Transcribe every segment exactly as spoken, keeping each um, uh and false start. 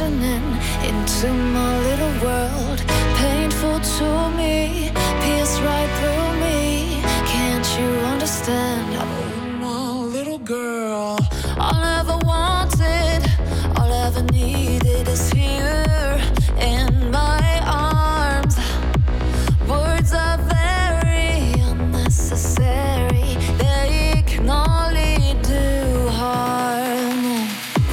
listening into my little world. Painful to me, pierce right through me. Can't you understand? Oh, my little girl. All I ever wanted, all I ever needed is here in my arms. Words are very unnecessary. They can only do harm.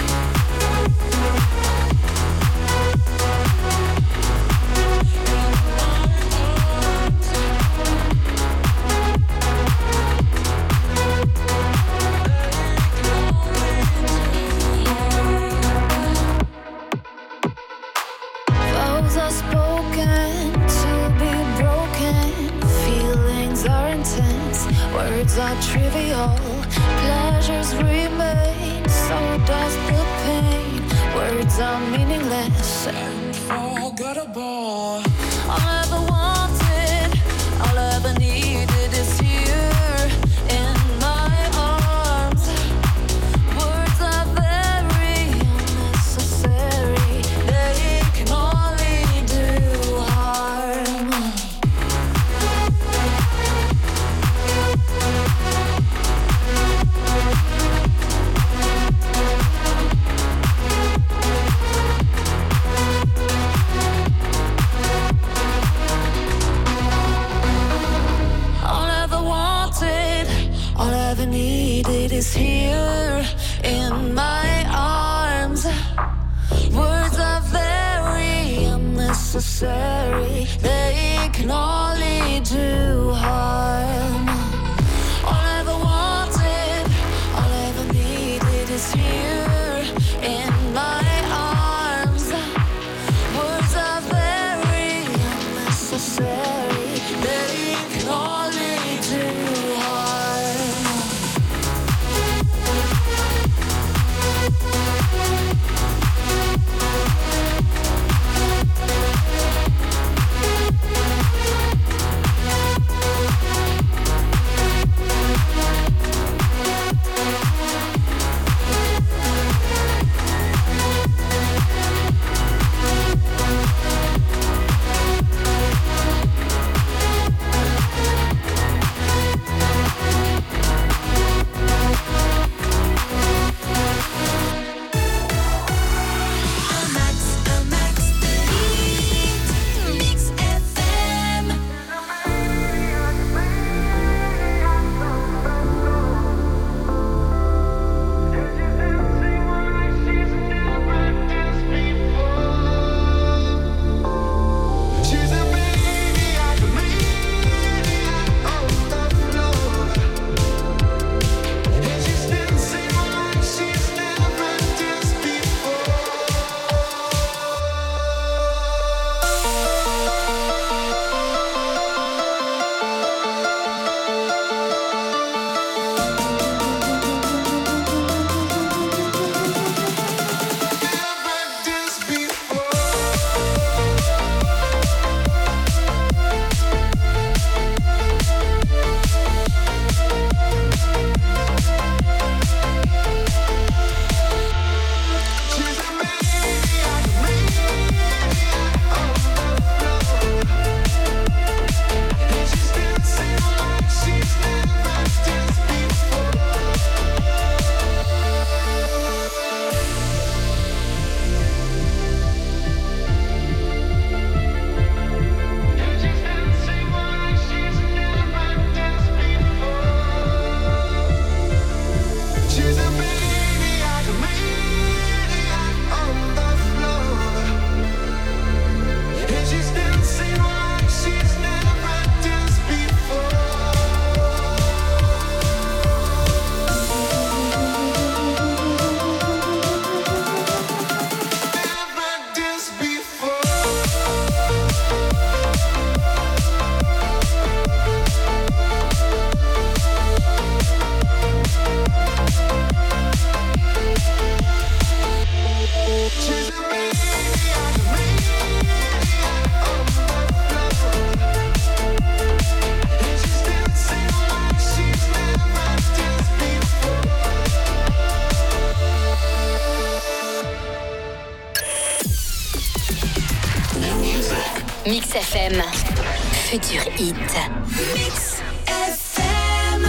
Vows are spoken to be broken. Feelings are intense. Words are trivial. Pleasures remain. So does the pain. Words are meaningless and forgettable. All I ever wanted, all I ever needed is here in my arms. Words are very unnecessary. They can only do harm. All I ever wanted, all I ever needed is here in my arms. Words are very unnecessary. They can only do harm. All I ever wanted, all I ever needed is here in my arms. Words are very unnecessary. They can only do harm. Mix F M. Futur Hit. Mix F M.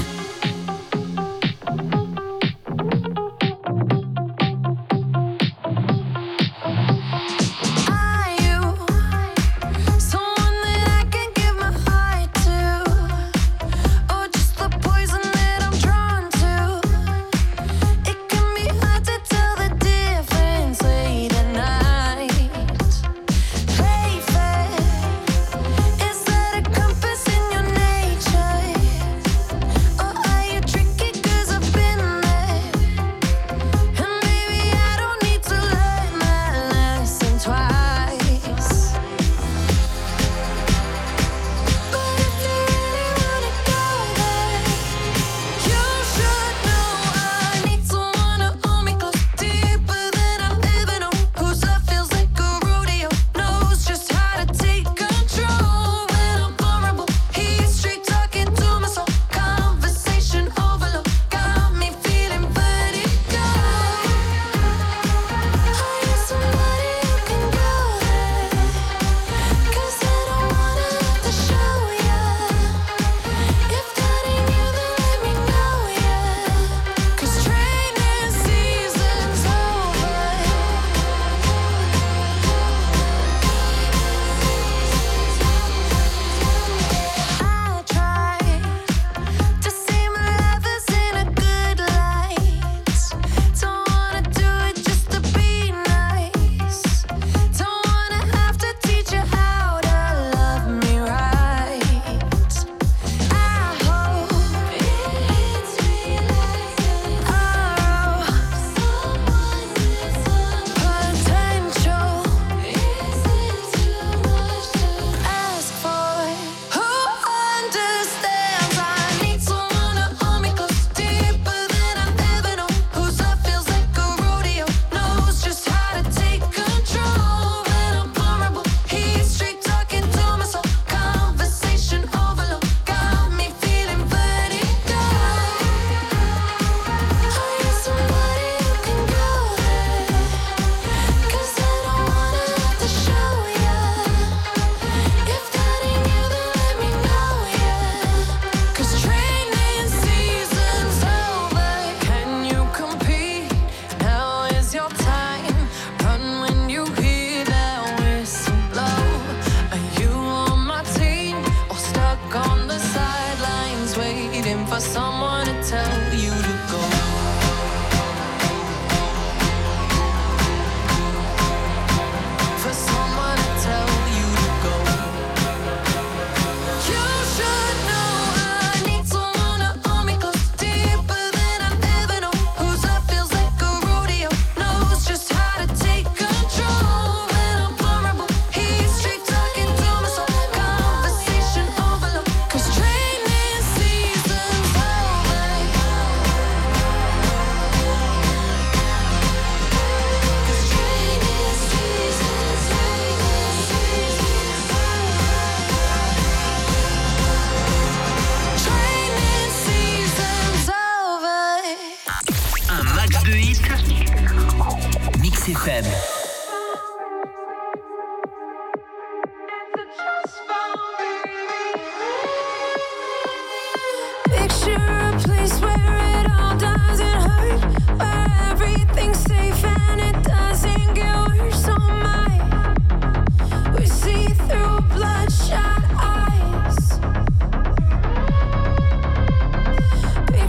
F M.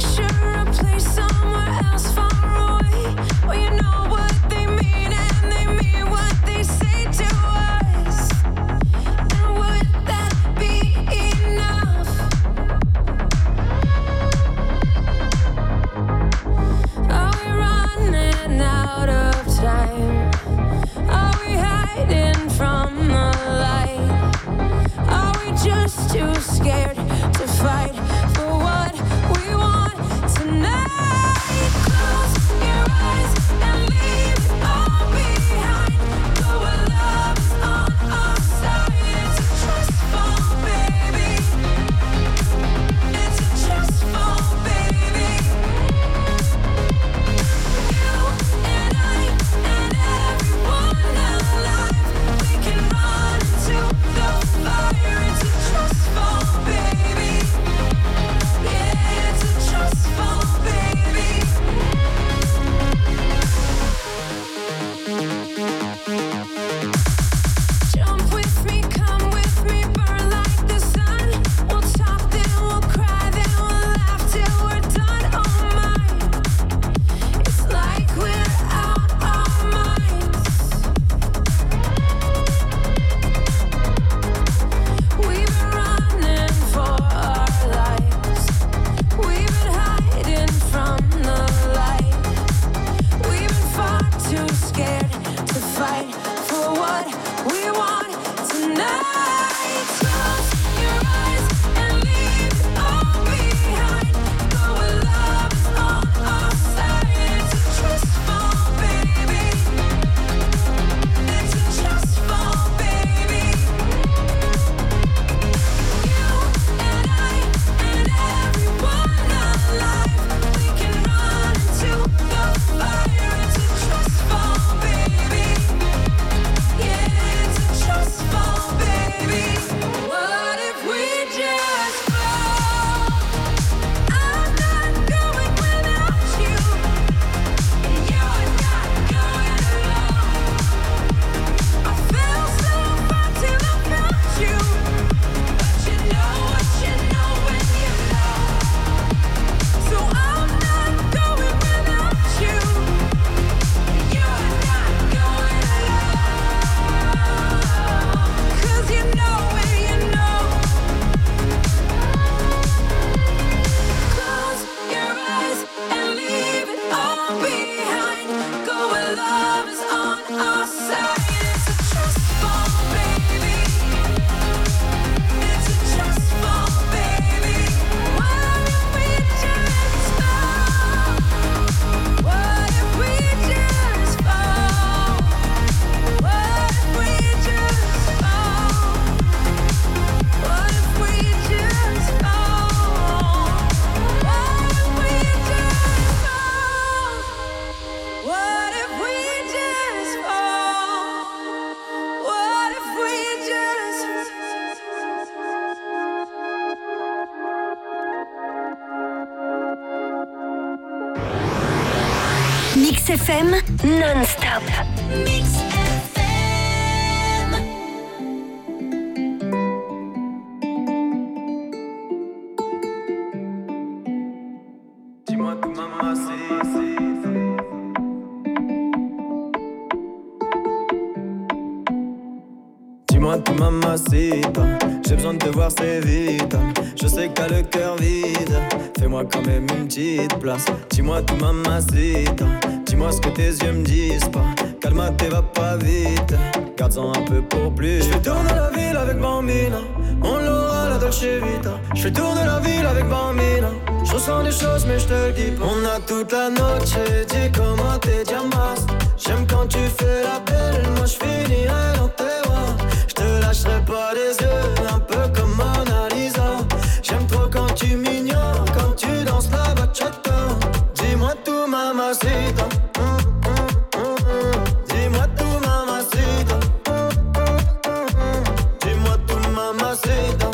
Somewhere else far away, well, you know what they mean and they Mix F M non-stop. Mix F M. Dis-moi tout, maman, c'est... Dis-moi tout, mamacita, j'ai besoin de te voir, c'est vite. Je sais que t'as le cœur vide, fais-moi quand même une petite place. Dis-moi tout, mamacita, dis-moi ce que tes yeux me disent pas. Calme-toi, va pas vite, garde-en un peu pour plus. Je vais tourner la ville avec Bambina, on l'aura la Dolce Vita. Je vais tourner la ville avec Bambina, je ressens des choses mais je te le dis pas. On a toute la noche, dis comment t'es diamas. J'aime quand tu fais la belle, moi je finirai dans tes bras. Je te lâcherai pas des yeux, un peu comme Mona Lisa. J'aime trop quand tu m'ignores, quand tu danses la bachata. Dis-moi tout, mamacita. Dis-moi tout, mamacita. Dis-moi tout, mamacita.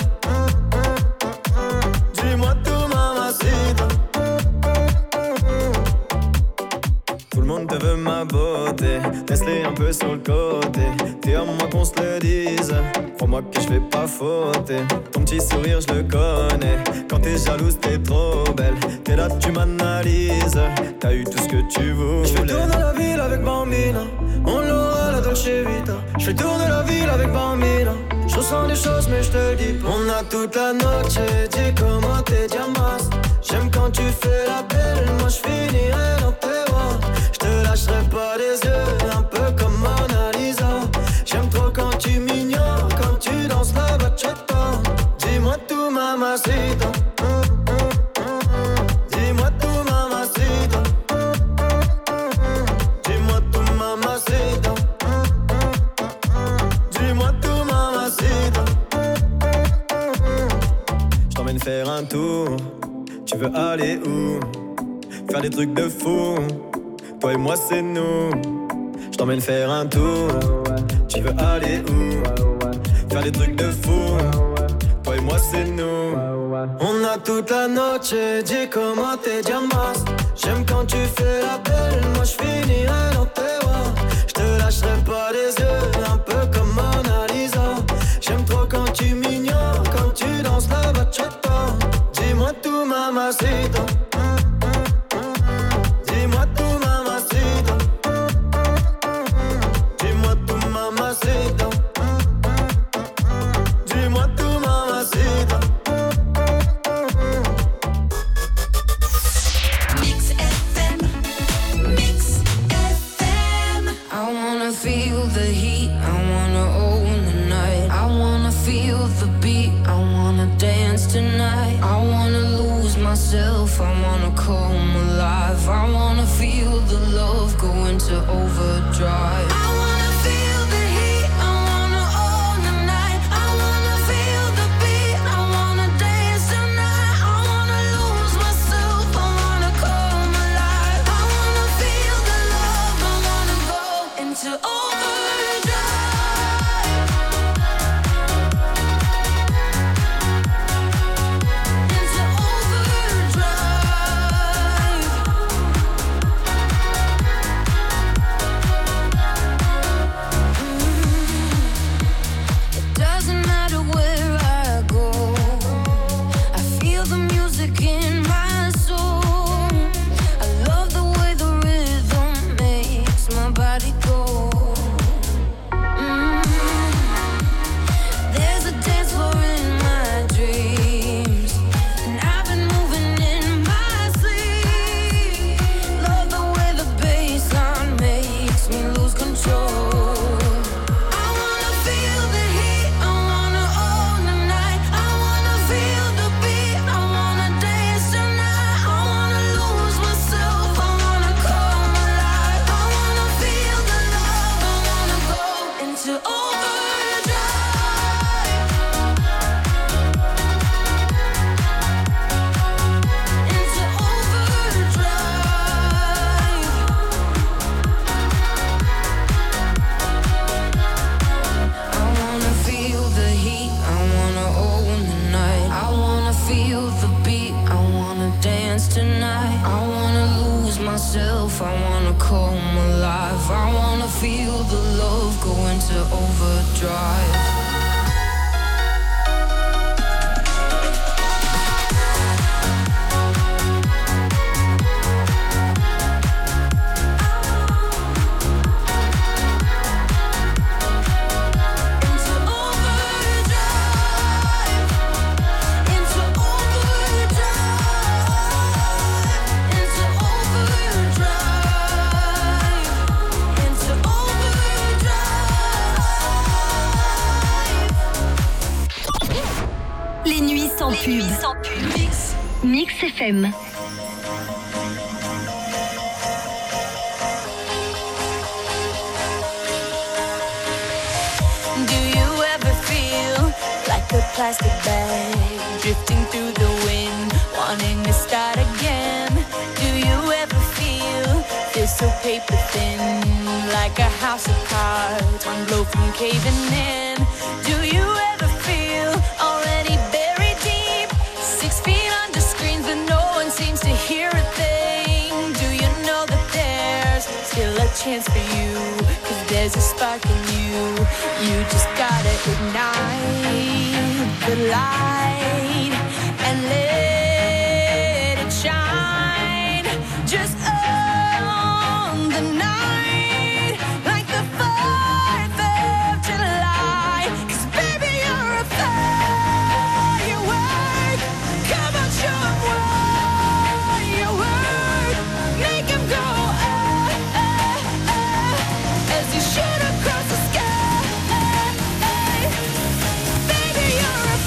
Dis-moi tout, mamacita. Tout le monde te veut ma beauté, laisse-les un peu sur le côté. T'es à moi qu'on se le dise, crois-moi que je vais pas fauter. Ton petit sourire je le connais, quand t'es jalouse t'es trop belle. T'es là tu m'analyses, t'as eu tout ce que tu voulais. Je vais tourner la ville avec Bambina, on l'aura la Dolce Vita. Je vais tourner la ville avec Bambina, je ressens des choses mais je te le dis pas. On a toute la noche, dis comment t'es diamas. J'aime quand tu fais la belle, moi je finirai dans tes bras. Je te lâcherai pas des yeux, un peu comme Mona Lisa. J'aime trop quand tu m'ignores, quand tu danses la bachata. Dis-moi tout, mamacita. Dis-moi tout, mamacita. Dis-moi tout, mamacita. Dis-moi tout, mamacita. J't'emmène faire un tour. Tu veux aller où? Faire des trucs de fou. Toi et moi c'est nous. J't'emmène faire un tour. Tu veux aller où? Faire des trucs de fou. Toi et moi c'est nous. On a toute la noche, dis comment t'es diamas. J'aime quand tu fais la belle, moi je finirai dans tes bras. Je te lâcherai pas des yeux, un peu comme Mona Lisa. J'aime trop quand tu m'ignores, quand tu danses la bachata. Dis-moi tout, mamacita. Dis-moi tout, mamacita. Dis-moi tout, mamacita. Dis-moi tout, mamacita. Mix F M. Mix F M. I wanna feel the heat, I wanna own the night. I wanna feel the beat, I wanna dance tonight. I wanna lose myself, I wanna come alive. I wanna feel the love go into overdrive. I wanna feel the heat, I wanna own the night. I wanna feel the beat, I wanna dance tonight. I wanna lose myself, I wanna come alive. I wanna feel the love, I wanna go into overdrive. Into overdrive. feel the love go into overdrive. Sans pub. Sans pub. Mix. Mix F M. Do you ever feel like a plastic bag drifting through the wind, wanting to start again? Do you ever feel this so paper thin, like a house of cards, one blow from caving in? Do you ever feel already buried deep, six feet under screens, but no one seems to hear a thing? Do you know that there's still a chance for you? Cause there's a spark in you. You just gotta ignite the light and let it shine. Just own the night like the fourth of July. Cause baby you're a firework. Come on, show 'em what you work. Make 'em go ah, ah, ah, as you shoot across the sky. Baby you're a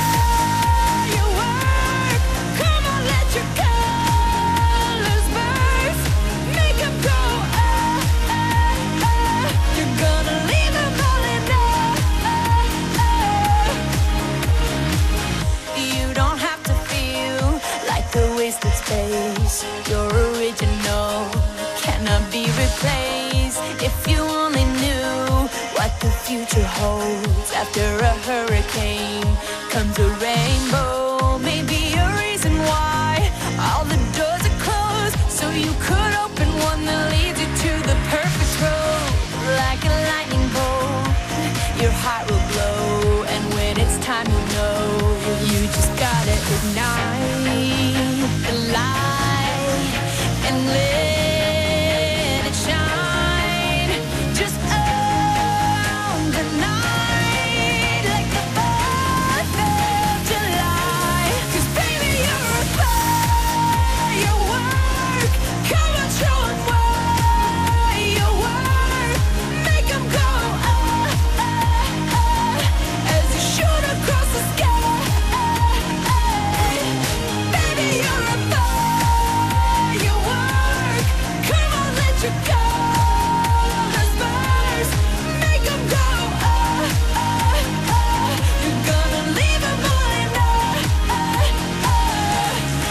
firework. Come on, let your colors burst. Make 'em go ah, ah, ah. You're gonna leave 'em all in ah, ah. You don't have to feel like a wasted space. You're original, cannot be replaced. If you only knew what the future holds. After a hurricane comes a rainbow. Maybe a reason why all the doors are closed, so you could open one that leads you to the perfect road. Like a lightning bolt, your heart will glow, and when it's time you know, you just gotta ignite the light and let it shine. Just own the night like the fourth of July. Cause baby you're a firework. Come on, show 'em what you work. Make 'em go ah, ah, ah, as you shoot across the sky. Baby you're a firework. Come on, let your colors burst. Make 'em go ah, ah, ah. You're gonna leave 'em all in ah, ah, ah.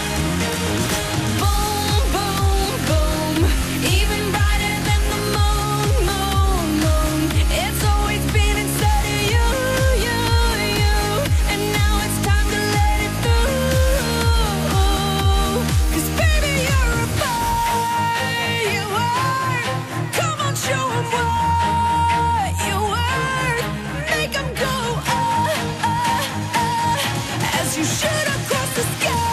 Boom, boom, boom. Even brighter than the moon, moon, moon. It's always been inside of you, you, you. And now it's time to let it through. Cause baby you're a firework. Come on, show 'em what you work. Make 'em go ah, ah, ah, as you shoot across the sky.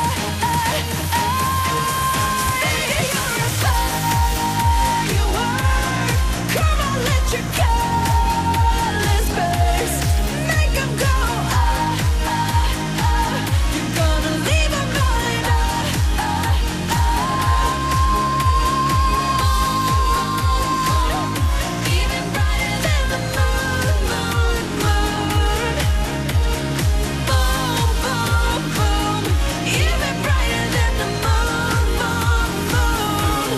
Baby you're a firework. Come on, let your colors burst. Make 'em go ah, ah, ah. You're gonna leave 'em all in ah, ah, ah. Even brighter than the moon, moon, moon. Boom, boom, boom. Even brighter than the moon, moon, moon.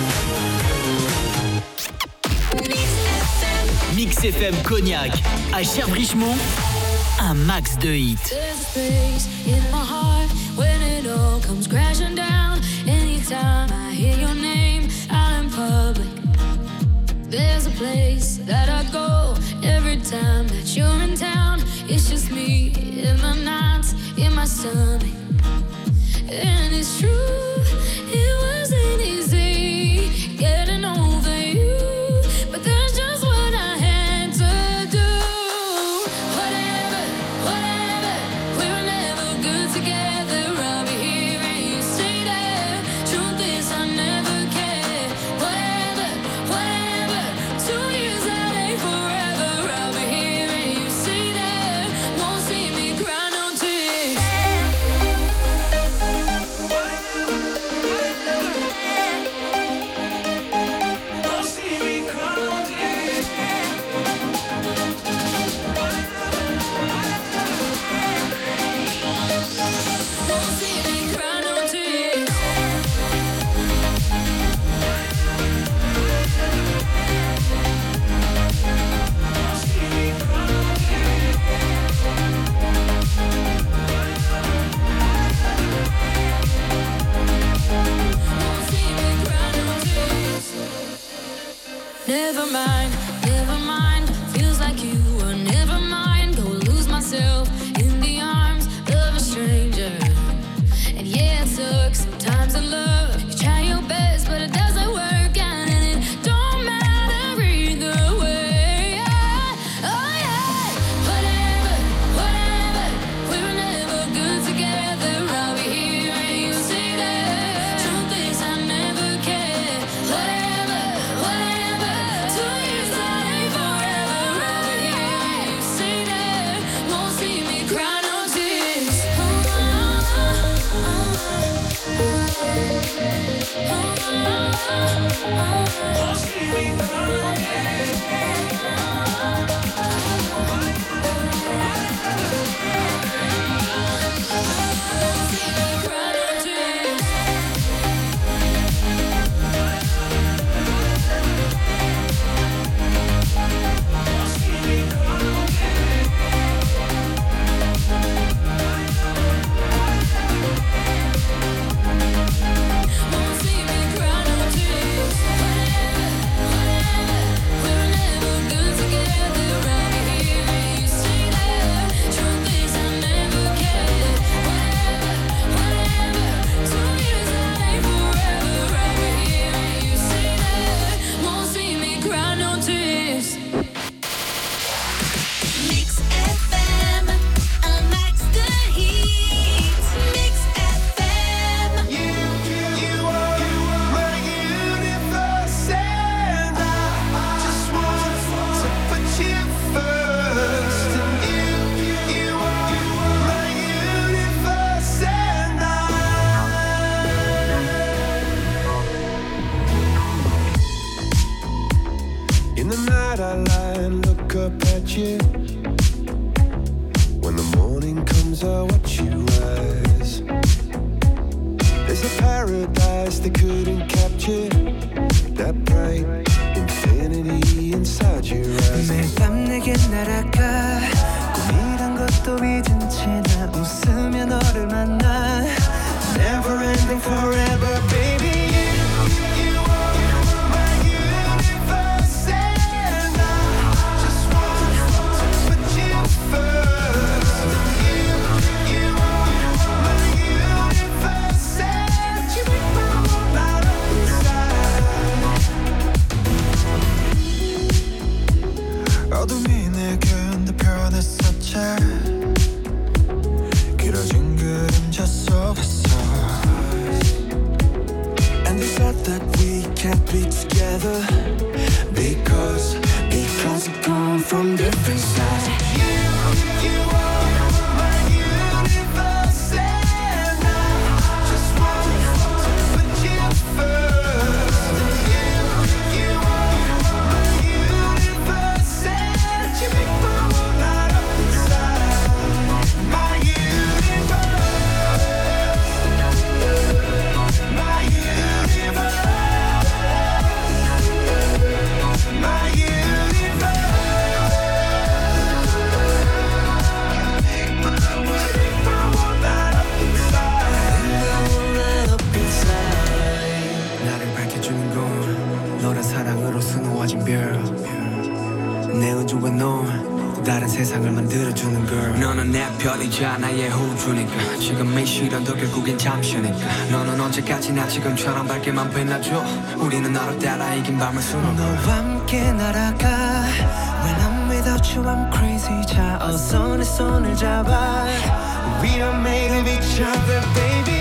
Mix F M. Mix F M Cognac, à Cherbrichemont, un max de hits. There's a space in my heart when it all comes crashing down. Anytime I hear your name out in public, there's a place that I go every time that you're in town. It's just me in my nights, in my stomach. And it's true, it wasn't easy getting over you, but there's just one mind, never mind. Feels like you were never mind. Go lose myself in the arms of a stranger. And yeah, it sucks sometimes in love. You try your best, but it doesn't work out, and it don't matter either way. Oh yeah, whatever, whatever. We were never good together. I'll be here and you say that. Truth is, I never cared. Whatever, whatever. Two years that ain't forever. I'll be here and you say that. Won't see me cry no tears. Oh, oh, oh, In the night I lie and look up at you. When the morning comes I watch you rise. There's a paradise they couldn't capture. That bright infinity inside your eyes. 매일 밤 내게 날아가. 꿈이란 것도 잊은 채 나 웃으며 너를 만나. Never ending forever baby. 어둠이 내겐 더 변했었지. 길어진 그림자 속에서. And they said that we can't be together Because, because we come from different sides. You, you are my universe and I just want to put you first. You, you are my universe and you make my world light up inside. My universe, my universe, my universe. 나를 밝혀주는 건 너란 사랑으로 수놓아진 별. 내 우주와 넌 다른 세상을 만들어주는 girl. 너는 내 편이자 나의 호주니까. 지금 이 시련도 결국엔 잠시니까. 너는 언제까지나 지금처럼 밝게만 빛나줘. 우리는 너를 따라 이긴 밤을 수놓아. 너와 함께 날아가. When I'm without you I'm crazy. 자 어서 내 손을 잡아. We are made of each other baby.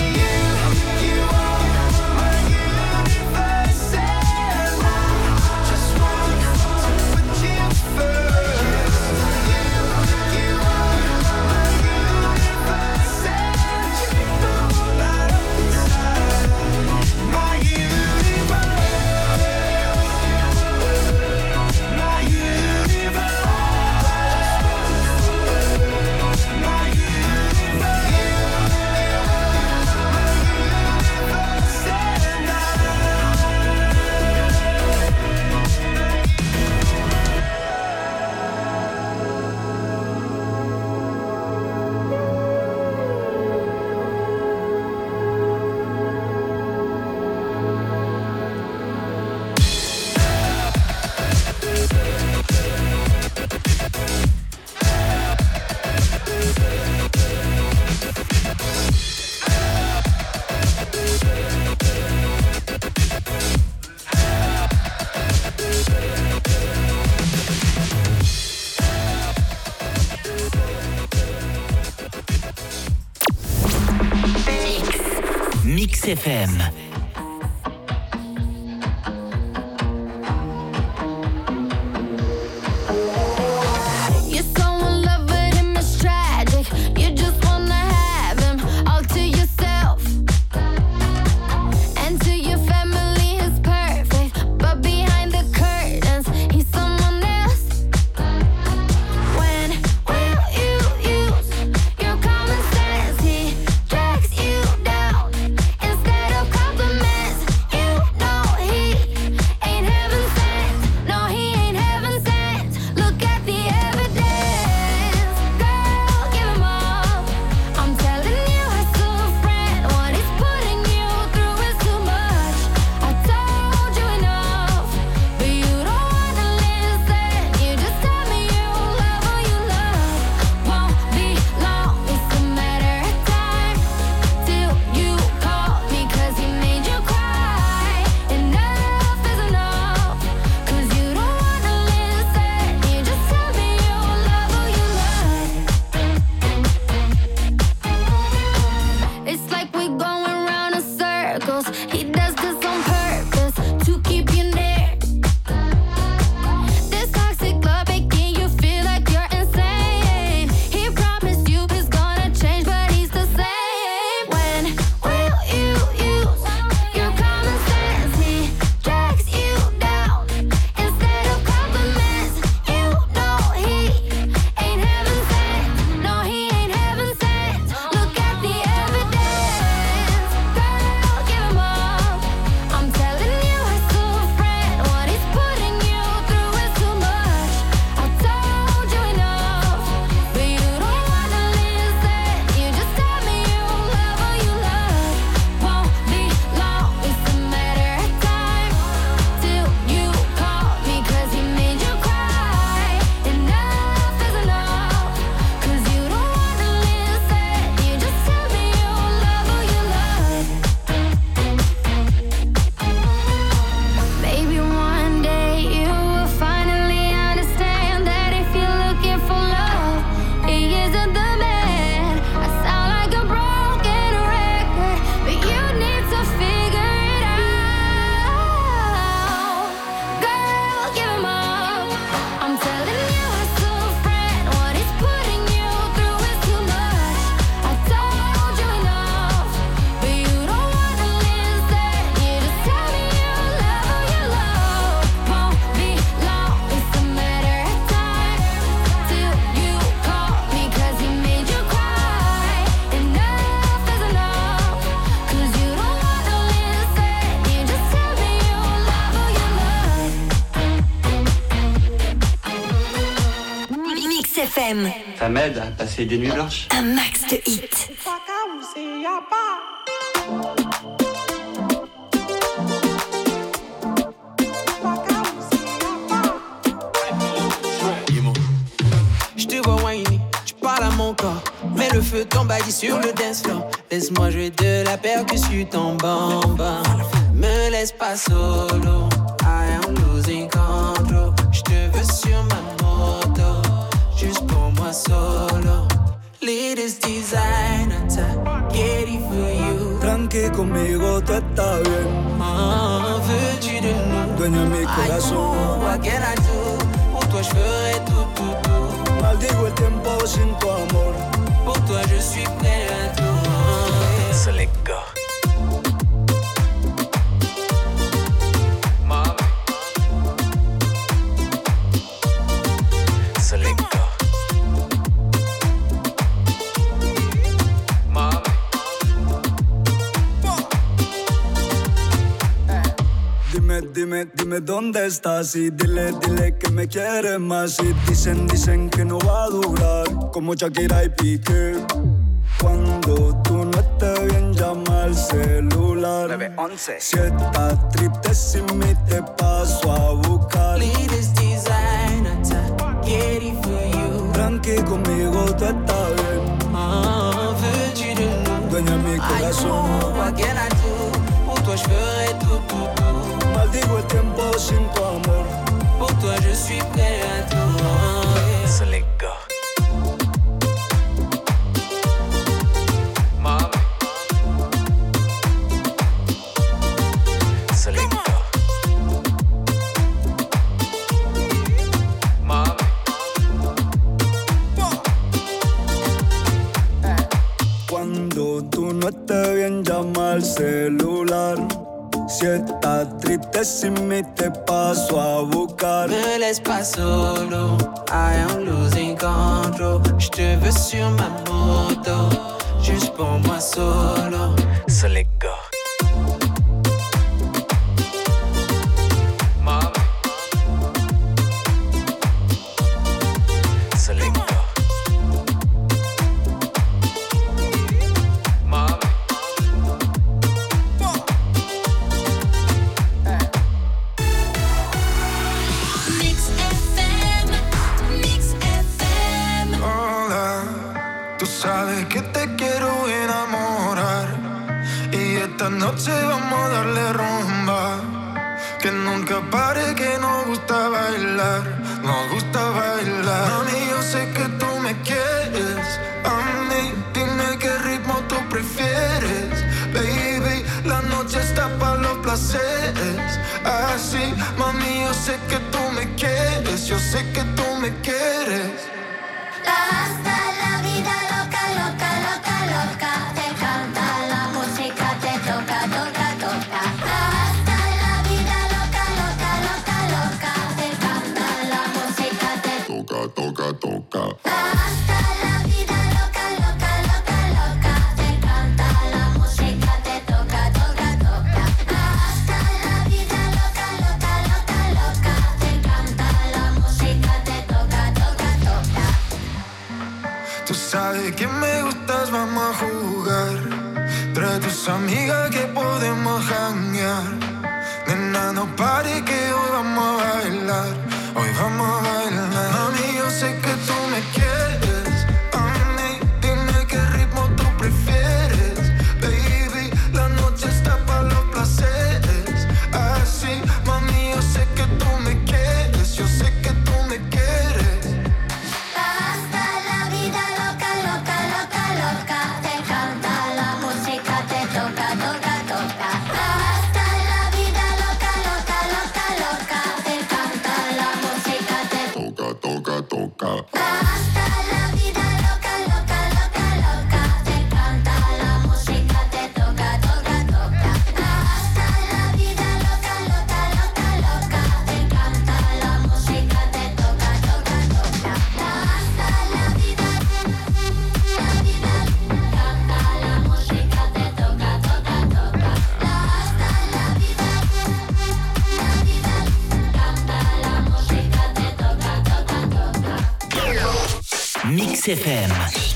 F M. Ça m'aide à passer des nuits blanches. Un max de hits. Je te vois whiny, tu parles à mon corps. Mets le feu, ton body sur le dance floor. Laisse-moi jouer de la percussion en bamba. Me laisse pas solo, I am losing control. Je te veux sur ma moto, juste pour moi solo. Latest designer, get it for you. Tranqui conmigo, tú estás bien. Ah, veux-tu de nous? Dueña mi corazón. I what can I do? Pour toi je ferai tout, tout, tout. Maldigo el tiempo sin tu amor. Pour toi je suis prêt à tout. So let go. Dime, dime dónde estás y dile, dile que me quieres más. Y dicen, dicen que no va a durar como Shakira y Piqué. Cuando tú no estés bien, llama al celular. nueve once. Si estás triste sin mí, te paso a buscar. Latest designer, get it for you. Tranqui conmigo, tú estás bien. Ah, veux-tu de nous? Dueña mi corazón. I what can I do? Pour toi je ferai tout, tout, tout. Maldigo el tiempo sin tu amor. Pour toi je suis prêt à tout. So let go. al celular. Si estás triste sin mí te paso a buscar. Me laisse pas solo, I am losing control. J'te veux sur ma moto, juste pour moi solo. So let go. Sabes que te quiero enamorar y esta noche vamos a darle rumba. Que nunca pare, que nos gusta bailar, nos gusta bailar. Mami, yo sé que tú me quieres a mí, dime qué ritmo tú prefieres. Baby, la noche está para los placeres. Así, mami, yo sé que tú me quieres, yo sé que tú me quieres. Hasta la vida loca, loca, loca, loca. Te encanta la música, te toca, toca, toca. Hasta la vida loca, loca, loca, loca. Te encanta la música, te toca, toca, toca. Hasta la vida loca, loca, loca, loca. Te encanta la música, te toca, toca, toca. Hasta la vida loca, loca, loca, loca. Te encanta la música, te toca, toca, toca. Tú sabes que me gustas, vamos a jugar. Trae tus amigas que podemos janguear. Nena, no pare que hoy vamos a bailar. Hoy vamos a bailar. Mami, yo sé que tú me quieres a mí, dime qué ritmo tú prefieres. Baby, la noche está para los placeres. Así, mami, yo sé que tú me quieres, yo sé que tú me quieres. Hasta la vida loca, loca, loca, loca. Te encanta la música, te toca, toca, toca. Hasta la vida loca, loca, loca, loca. Te encanta la música, te toca, toca, toca. Hasta la vida loca, loca, loca, loca. Te encanta la música, te toca, toca, toca. Hasta la vida loca, loca, loca, loca. Te encanta la música, te toca, toca, toca. Hasta la vida, la vida, canta la música, te toca, toca, toca. Hasta la vida, la vida, canta la música, te toca, toca, toca. Mix F M.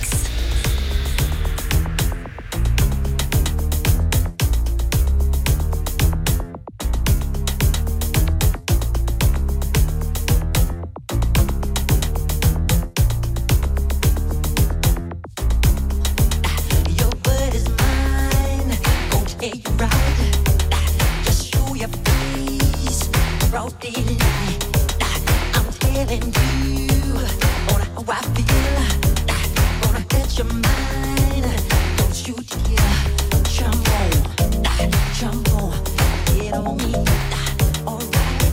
Your word is mine, gon' take you right. Just show your face, broad daylight. I'm telling you on how I feel. Gonna get your mind, don't you dare jump on, jump on, get on me, alright.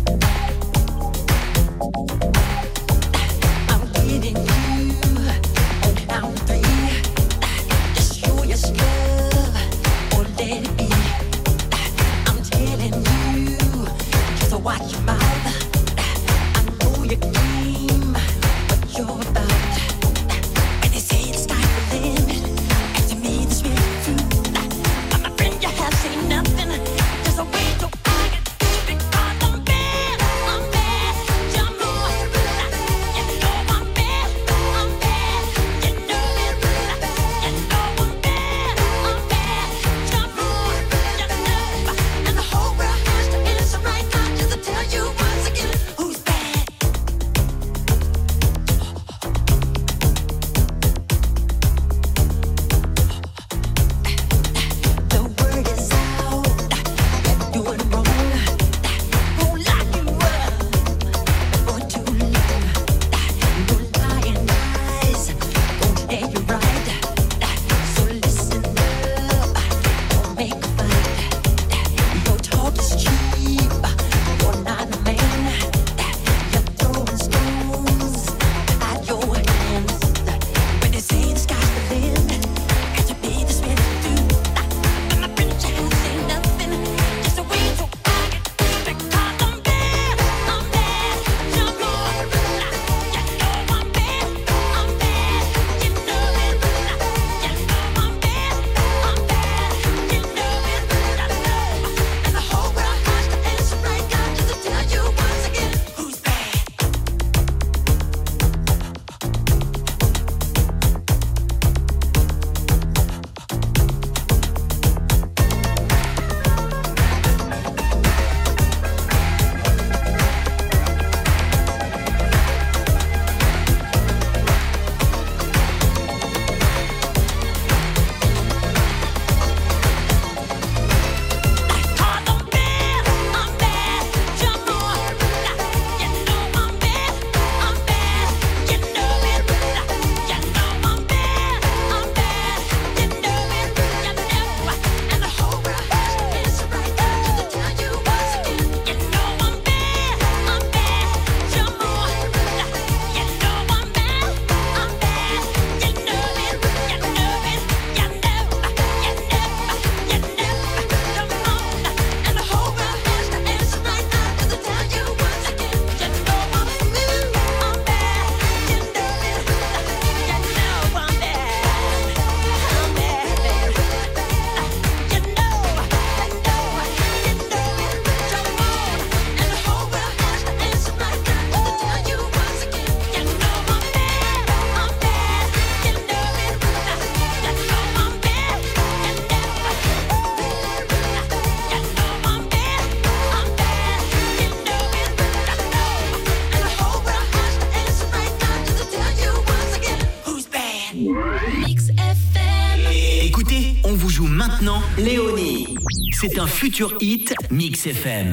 I'm getting you on count three. Just show your love or let it be. I'm telling you, just watch your mouth. I know your game, what you're about. And they say it's time for living, and to me this really true. But my friend, you have seen nothing. Just a way to find joue maintenant Léonie. C'est un futur hit Mix F M.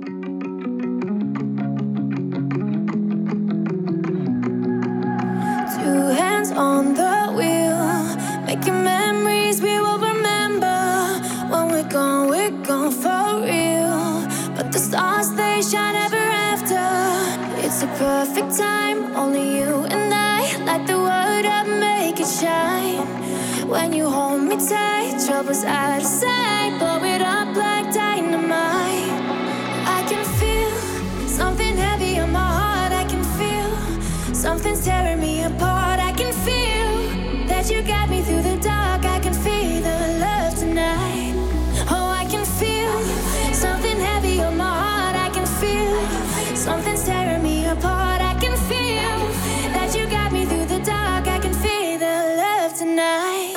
Two hands on the wheel, making memories we will remember. When we're gone, we're gone for real. But the stars, they shine ever after. It's a perfect time, only you and I. Light the world up, make it shine. When you hold me tight, troubles out of sight. Blow it up like dynamite. I can feel something heavy on my heart. I can feel something's tearing me apart. I can feel that you got me through the dark. I can feel the love tonight. Oh, I can feel something heavy on my heart. I can feel something's tearing me apart. I can feel that you got me through the dark. I can feel the love tonight.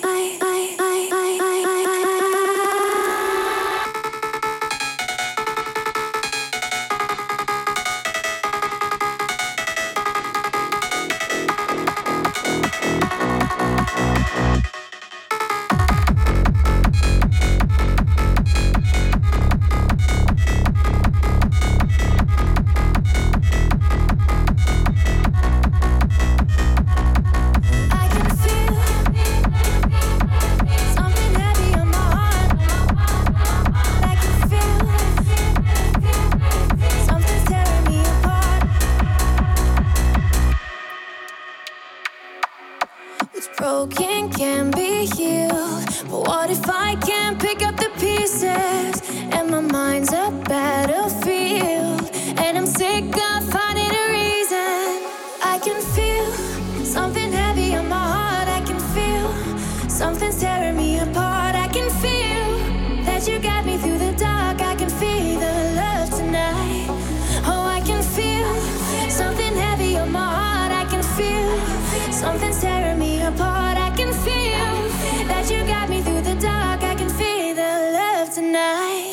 Broken can be healed, but what if I can't pick up the pieces? And my mind's a battlefield, and I'm sick of finding a reason. I can feel something heavy on my heart. I can feel something's tearing me apart. I can feel that you got me through the dark. I can feel the love tonight. Oh, I can feel something heavy on my heart. I can feel something's tearing me apart. I can feel that you got me through the dark. I can feel the love tonight.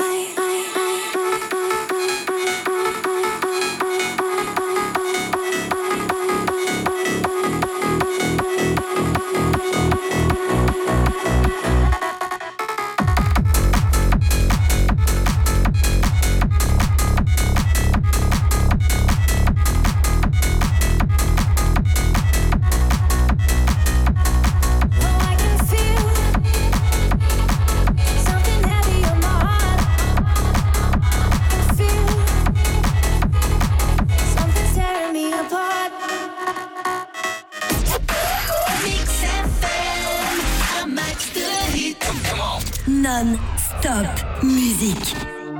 Non-stop musique.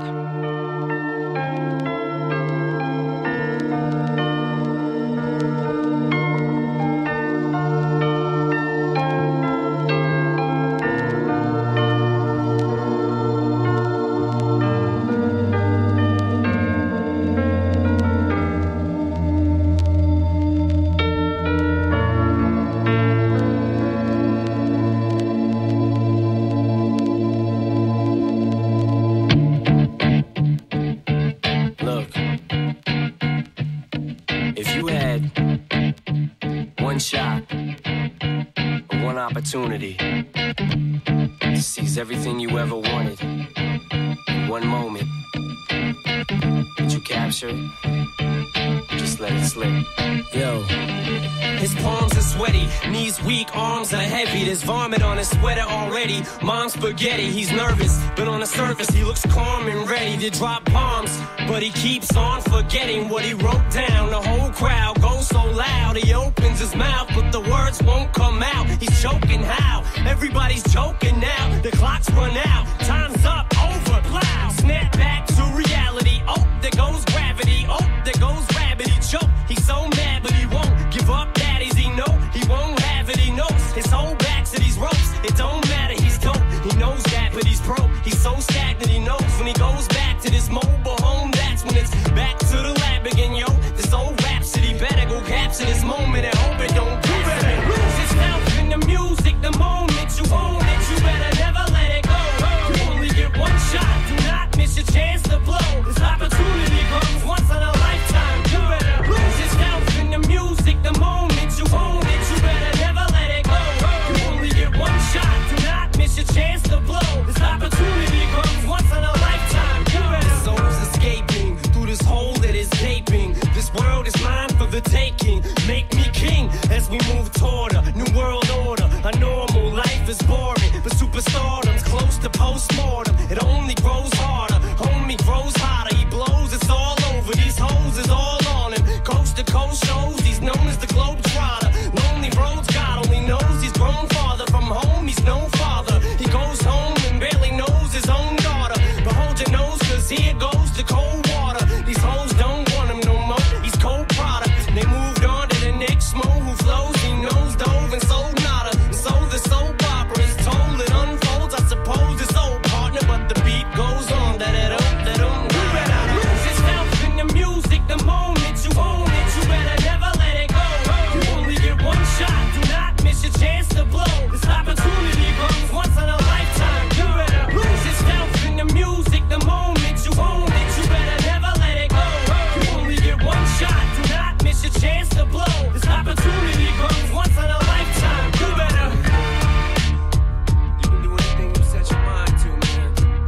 Opportunity to seize everything you ever wanted in one moment. Did you capture it? Just let it slip. Yo. His palms are sweaty, knees weak, arms are heavy. There's vomit on his sweater already. Mom's spaghetti, he's nervous, but on the surface he looks calm and ready to drop bombs. But he keeps on forgetting what he wrote down. The whole crowd goes so loud, he opens his mouth, but the words won't come out. He's choking how? Everybody's joking now. The clock's run out, time's up, over, plow. Snap back to reality. Oh, there goes gravity. Oh, there goes rabbit. He choke. He's so mad, but he won't give up. Daddies, he know he won't have it. He knows his whole back to these ropes. It don't matter. He's dope. He knows that, but he's broke. He's so stagnant. He knows when he goes back to this mobile home. That's when it's back to the lab again, yo. This old rhapsody better go capture this moment and hope it don't. You better lose yourself in the music the moment you own it. You better never let it go. You mine for the taking. Make me king as we move toward a new world order. A normal life is boring, but superstardom's close to postmortem. It only grows harder, homie grows hotter. He blows, it's all over. These hoes is all on him. Coast to coast shows, he's known as the Globetrotter. Lonely roads, God only knows he's grown farther from home. He's no father. He goes home and barely knows his own daughter. But hold your nose, cause here goes the cold water. These hoes don't want him no more. He's cold product. They moved on to the next mo who flows. He knows dove and sold nada. And so the soap opera is told. It unfolds. I suppose it's old partner, but the beat goes on. That it up, that um. You better lose yourself in the music the moment you own it. You better never let it go. You only get one shot. Do not miss your chance to blow. This opportunity comes once in a lifetime. You better lose yourself in the music the moment you own it. You better never let it go. You only get one shot. Do not miss your chance to blow. This opportunity comes once in a lifetime. You better. You can do anything you set your mind to, man.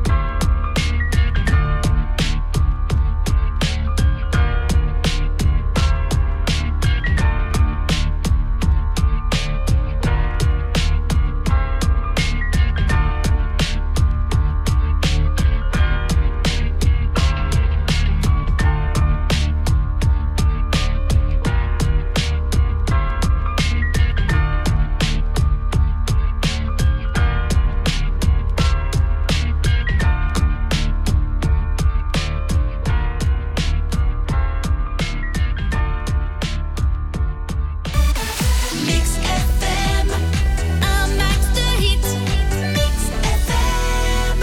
Mix F M, un max de hits. Mix F M.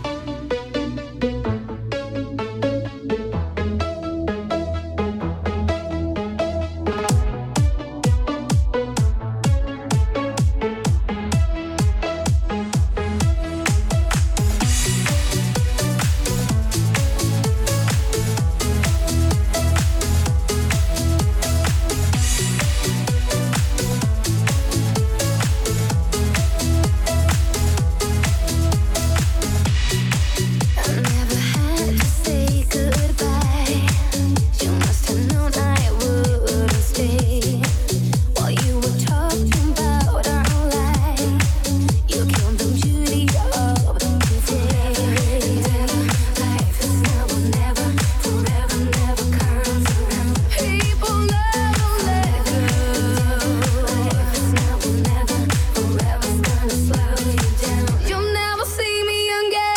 I never had to say goodbye. You must have known I wouldn't stay. While you were talking about our life, you killed the beauty of today. Life is now or never, forever never comes around. People never let go. Life is now or never, forever's gonna slow you down. You'll never see me again.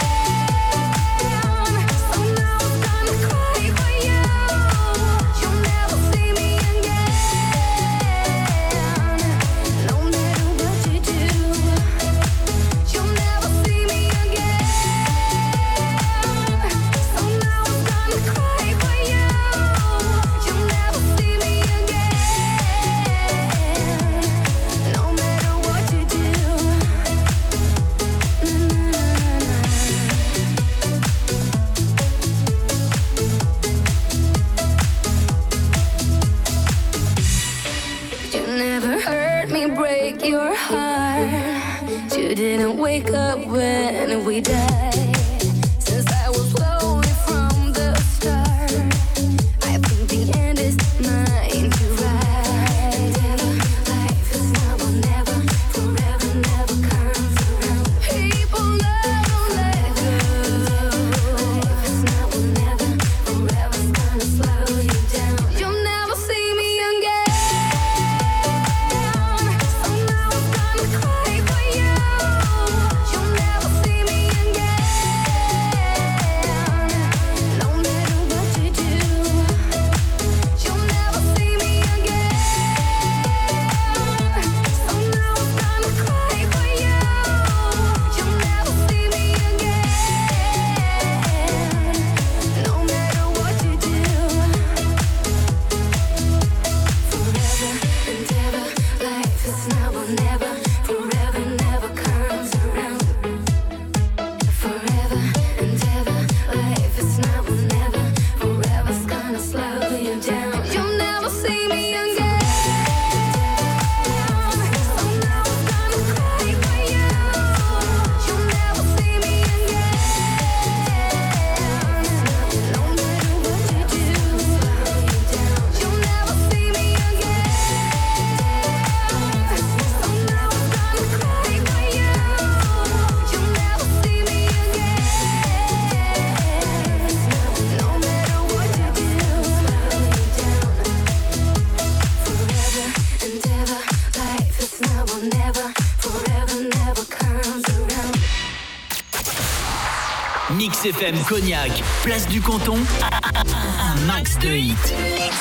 So now I'm gonna cry for you. You'll never see me again. No matter what you do, you'll never see me again. So now I'm gonna cry for you. You'll never see me again. No matter what you do. You never heard me break your heart. You didn't wake up when we died. Since I was lonely from the start, I think the end is mine to ride. Life is now or never, forever never comes around. People never let go. Life is now or never, forever's gonna slow you down. You'll never see me again. So now I'm gonna cry for you. You'll never see me again. Mix F M Cognac, place du Canton, un max de hits.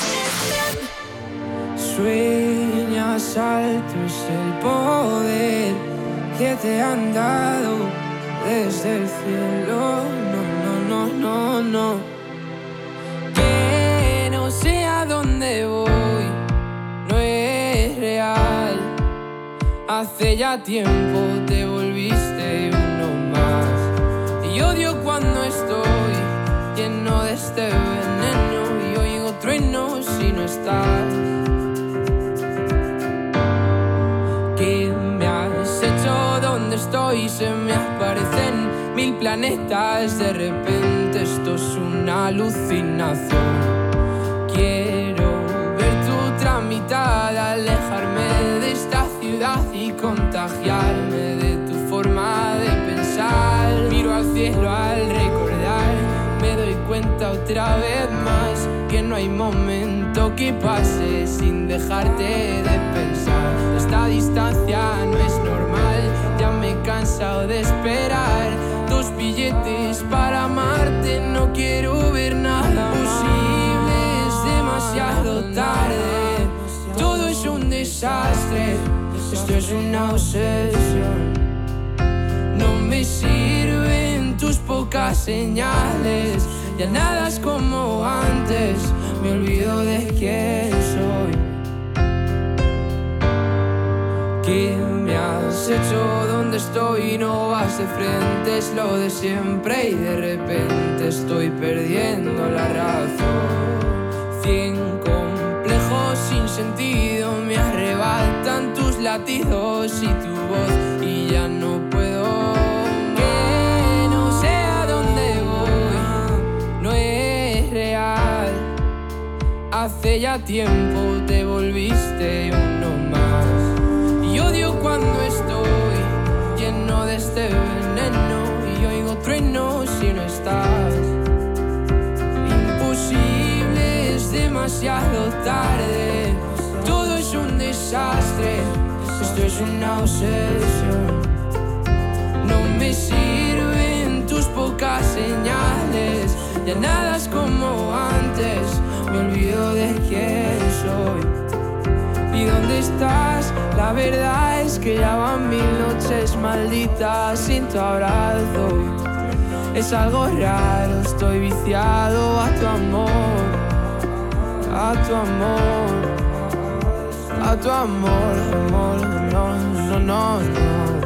Sueñas alto es el poder que te han dado desde el cielo. No, no, no, no, no. Que no sé a dónde voy, no es real. Hace ya tiempo te volviste uno más. Y odio cuando estoy lleno de este veneno y oigo truenos si no estás. ¿Qué me has hecho? ¿Dónde estoy? Se me aparecen mil planetas. De repente esto es una alucinación. Quiero ver tu otra mitad, alejarme de esta ciudad y contagiarme de tu forma de pensar. Miro al cielo al recordar, me doy cuenta otra vez más que no hay momento que pase sin dejarte de pensar. Esta distancia no es normal, ya me he cansado de esperar. Dos billetes para amarte, no quiero ver nada posible, es demasiado tarde. Todo es un desastre, esto es una obsesión. No me sirven tus pocas señales, ya nada es como antes, me olvido de quién soy. ¿Qué me has hecho? ¿Dónde estoy? No vas de frente, es lo de siempre y de repente estoy perdiendo la razón. Cien complejos sin sentido me arrebatan tus latidos y tu voz y ya no puedo. Que no sé a dónde voy, no es real. Hace ya tiempo te volviste uno más. Y odio cuando estoy lleno de este veneno y oigo truenos si no estás. Imposible, es demasiado tarde. Todo es un desastre, esto es una obsesión. No me sirven tus pocas señales, ya nada es como antes, me olvido de quién soy. ¿Y dónde estás? La verdad es que ya van mil noches malditas sin tu abrazo. Es algo raro, estoy viciado a tu amor, a tu amor, a tu amor, amor, no, no, no, no.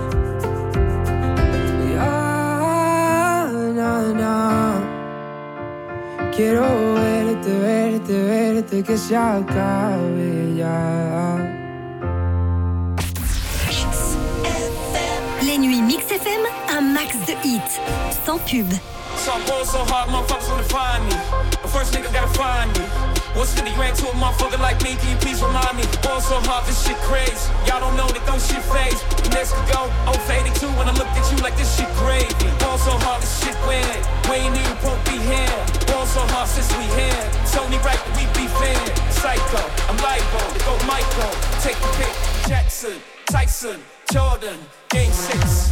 Ya, no, no. Quiero verte, verte, verte, que se acabe ya. Les nuits Mix F M, un max de hits, sans pub. So I'm going so hard, motherfuckers wanna find me. But first nigga gotta find me. What's fifty grand to a motherfucker like me? Can you please remind me? Going so hard, this shit crazy. Y'all don't know that don't shit phase. The next could go oh for eighty-two when I looked at you like this shit gravy. Going so hard, this shit weird. We ain't even won't be here. Going so hard since we here. It's only right that we be fair. Psycho, I'm libo, go Michael. Take the pick. Jackson, Tyson, Jordan, Game six.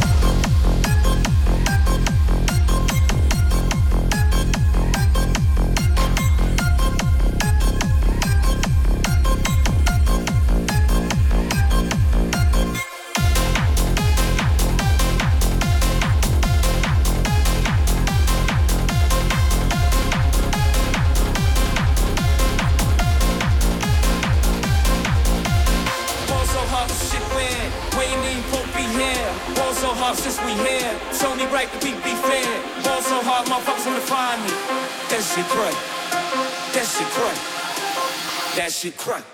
Since we here, it's only right that we be fair. Ball so hard, motherfuckers wanna find me. That shit crack. That shit crack. That shit crack.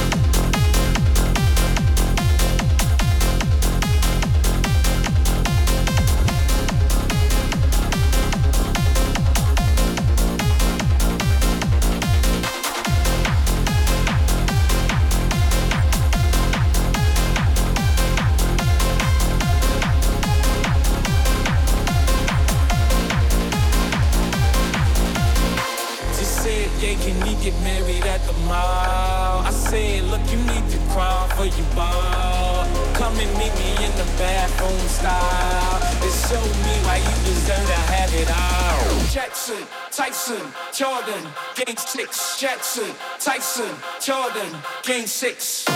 Can we get married at the mall? I said, look, you need to crawl for your ball. Come and meet me in the bathroom style. And show me why you deserve to have it all. Jackson, Tyson, Jordan, game six. Jackson, Tyson, Jordan, game six.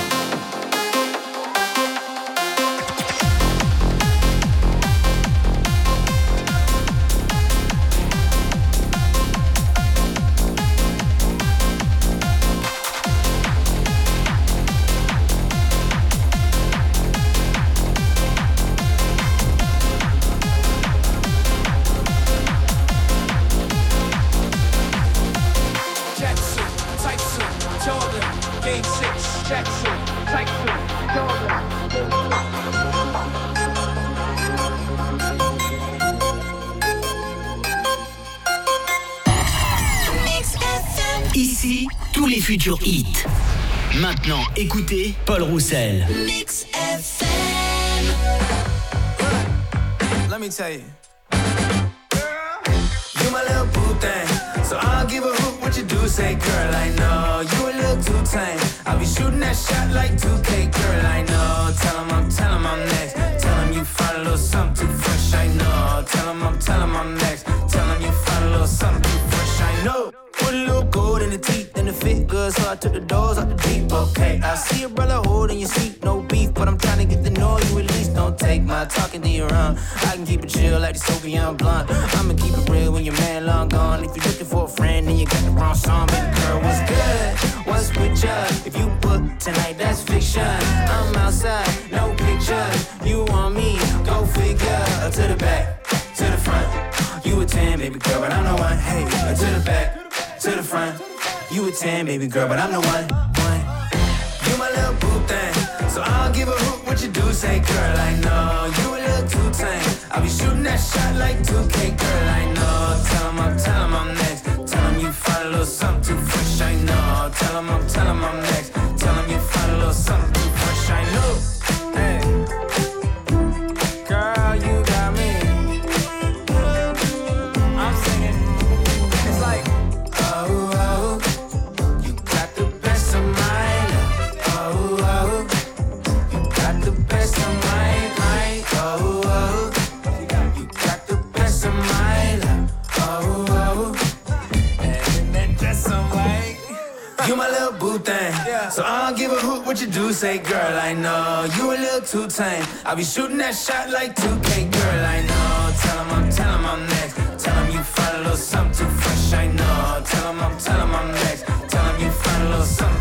Ici, tous les futurs hits. Maintenant, écoutez Paul Roussel. Mix F M. Let me tell you. You my little boo thing, so I'll give a hoot what you do. Say, girl, I know you a little too tame. I'll be shooting that shot like two K, girl, I know. Tell him I'm, tell him I'm next. Tell him you find a little something too fresh, I know. Tell him I'm, tell him I'm next. Tell him you find a little something too fresh, I know. Put a little gold in the teeth and it fit good, so I took the doors out the deep. Okay, I see a brother holding your seat, no beef, but I'm trying to get to know you at least. Don't take my talking to your own. I can keep it chill like the Soviet blunt. I'ma keep it real when your man long gone. If you're looking for a friend, then you got the wrong song. Baby girl, what's good? What's with ya? If you book tonight, that's fiction. I'm outside, no pictures. You want me? Go figure. To the back, to the front. You a ten, baby girl, but I'm the one. Hey, to the back. To the front, you a ten, baby girl, but I'm the one, one. You my little boo thing, so I'll give a hoot what you do. Say, girl, I know you a little too tame. I'll be shooting that shot like two K, girl, I know. Tell him I'm, tell him I'm next. Tell him you find a little something too fresh, I know. Tell him I'm, tell him I'm next. Tell him you find a little something too fresh, I know. Hey, girl, you got me. I'm singing. It's like. Oh, oh, you got the best of mine. Oh, oh, you got the best of mine. Oh, oh, you got the best of mine. Oh, oh, and then just some white. You my little boo thing, so I don't give a hoot what you do. Say, girl, I know you a little too tame. I'll be shooting that shot like two K, girl, I know. Tell him I'm, tell him I'm next. Tell him you find a little something too fresh, I know. Tell him I'm, tell him I'm next. Tell him you find a little something